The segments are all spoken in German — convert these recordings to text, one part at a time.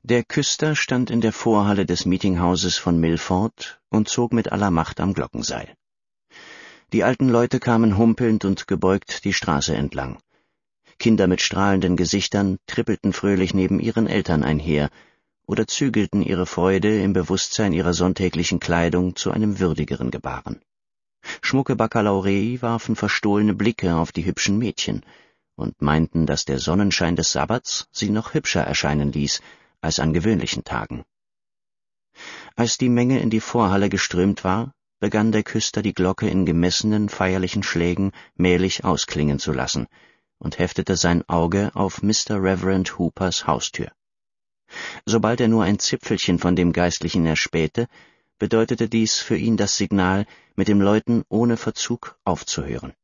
Der Küster stand in der Vorhalle des Meetinghauses von Milford und zog mit aller Macht am Glockenseil. Die alten Leute kamen humpelnd und gebeugt die Straße entlang. Kinder mit strahlenden Gesichtern trippelten fröhlich neben ihren Eltern einher oder zügelten ihre Freude im Bewusstsein ihrer sonntäglichen Kleidung zu einem würdigeren Gebaren. Schmucke Baccalaureи warfen verstohlene Blicke auf die hübschen Mädchen und meinten, dass der Sonnenschein des Sabbats sie noch hübscher erscheinen ließ als an gewöhnlichen Tagen. Als die Menge in die Vorhalle geströmt war, begann der Küster die Glocke in gemessenen, feierlichen Schlägen mählich ausklingen zu lassen und heftete sein Auge auf Mr. Reverend Hoopers Haustür. Sobald er nur ein Zipfelchen von dem Geistlichen erspähte, bedeutete dies für ihn das Signal, mit dem Läuten ohne Verzug aufzuhören.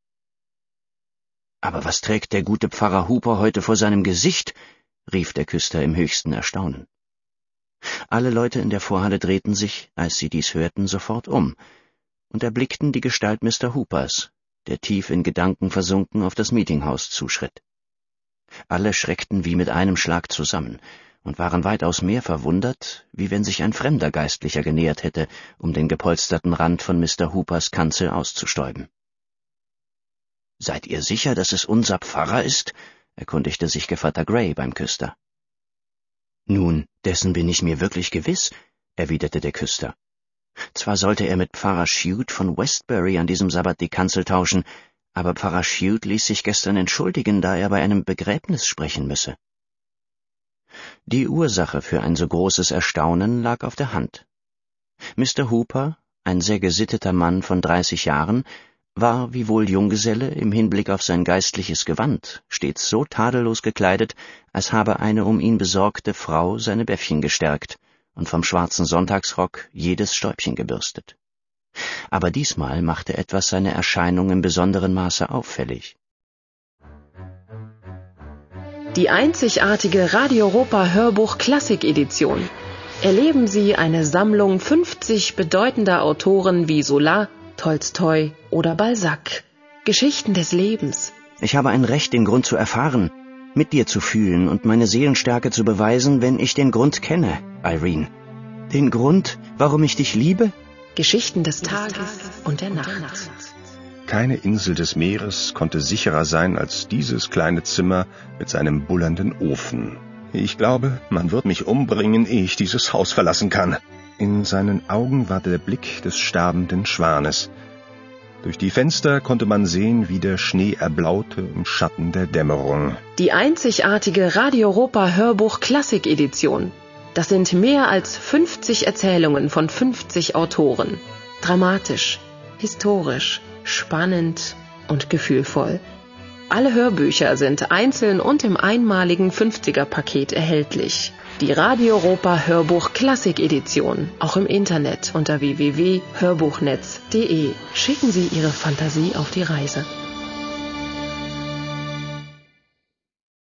»Aber was trägt der gute Pfarrer Hooper heute vor seinem Gesicht?« rief der Küster im höchsten Erstaunen. Alle Leute in der Vorhalle drehten sich, als sie dies hörten, sofort um und erblickten die Gestalt Mr. Hoopers, der tief in Gedanken versunken auf das Meetinghaus zuschritt. Alle schreckten wie mit einem Schlag zusammen und waren weitaus mehr verwundert, wie wenn sich ein fremder Geistlicher genähert hätte, um den gepolsterten Rand von Mr. Hoopers Kanzel auszustäuben. »Seid ihr sicher, dass es unser Pfarrer ist?« erkundigte sich Gevatter Gray beim Küster. »Nun, dessen bin ich mir wirklich gewiss«, erwiderte der Küster. »Zwar sollte er mit Pfarrer Chute von Westbury an diesem Sabbat die Kanzel tauschen, aber Pfarrer Chute ließ sich gestern entschuldigen, da er bei einem Begräbnis sprechen müsse.« Die Ursache für ein so großes Erstaunen lag auf der Hand. Mr. Hooper, ein sehr gesitteter Mann von 30 Jahren, war, wiewohl Junggeselle, im Hinblick auf sein geistliches Gewand stets so tadellos gekleidet, als habe eine um ihn besorgte Frau seine Bäffchen gestärkt und vom schwarzen Sonntagsrock jedes Stäubchen gebürstet. Aber diesmal machte etwas seine Erscheinung im besonderen Maße auffällig. Die einzigartige Radio Europa Hörbuch Klassik Edition. Erleben Sie eine Sammlung 50 bedeutender Autoren wie Zola, Tolstoi oder Balzac. Geschichten des Lebens. Ich habe ein Recht, den Grund zu erfahren, mit dir zu fühlen und meine Seelenstärke zu beweisen, wenn ich den Grund kenne, Irene. Den Grund, warum ich dich liebe? Geschichten des Tages und der Nacht. Keine Insel des Meeres konnte sicherer sein als dieses kleine Zimmer mit seinem bullernden Ofen. Ich glaube, man wird mich umbringen, ehe ich dieses Haus verlassen kann. In seinen Augen war der Blick des sterbenden Schwanes. Durch die Fenster konnte man sehen, wie der Schnee erblaute im Schatten der Dämmerung. Die einzigartige Radio Europa Hörbuch Klassik Edition. Das sind mehr als 50 Erzählungen von 50 Autoren. Dramatisch, historisch, spannend und gefühlvoll. Alle Hörbücher sind einzeln und im einmaligen 50er-Paket erhältlich. Die Radio Europa Hörbuch Klassik Edition, auch im Internet unter www.hörbuchnetz.de. Schicken Sie Ihre Fantasie auf die Reise.